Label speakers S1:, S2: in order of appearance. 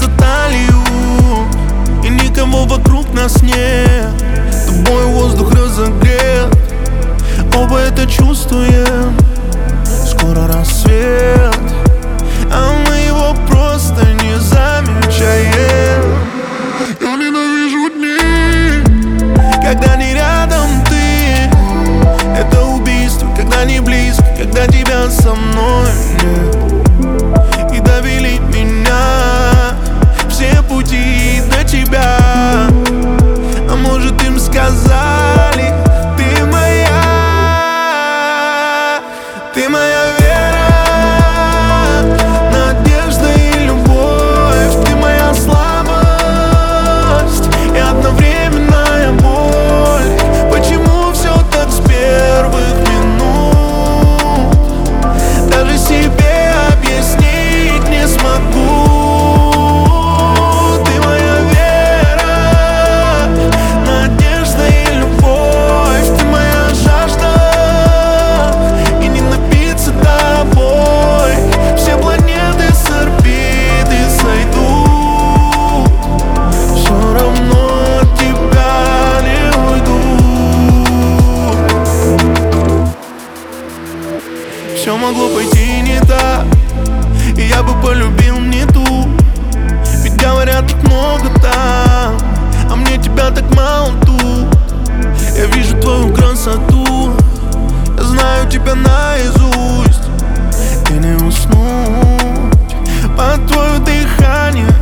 S1: за талию, и никого вокруг нас нет. Тобой воздух разогрет, оба это чувствуем. Скоро рассвет, а мы его просто не замечаем. Я ненавижу дни, когда не рядом ты. Это убийство, когда не близко, когда тебя со мной нет. И довели меня все пути до тебя. А может, им сказали: ты моя вера, надежда и любовь. Ты моя слабость и одновременная боль. Почему все так с первых минут? Даже себе объяснить не смогу. Ты моя вера, надежда и любовь. Ты моя жажда, и не напиться тобой. Все планеты с орбиты сойдут, все равно от тебя не уйду. Все могло пойти не так, и я бы полюбил не ту. Ведь говорят, так много там, а мне тебя так мало тут. Я вижу твою красоту, я знаю тебя наизусть. И не уснуть под твое дыхание,